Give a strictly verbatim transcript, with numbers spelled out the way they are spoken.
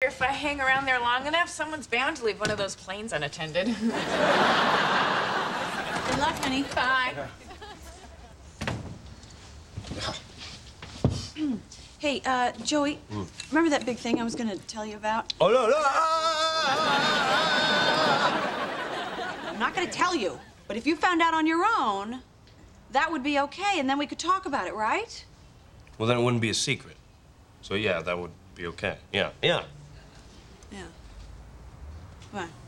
if I hang around there long enough, someone's bound to leave one of those planes unattended. Good luck, honey. Bye. Hey, uh, Joey, mm. remember that big thing I was gonna tell you about? Oh, no, no! I'm not gonna tell you, but if you found out on your own, that would be okay, and then we could talk about it, right? Well, then it wouldn't be a secret. So, yeah, that would be okay. Yeah, yeah. Yeah. What?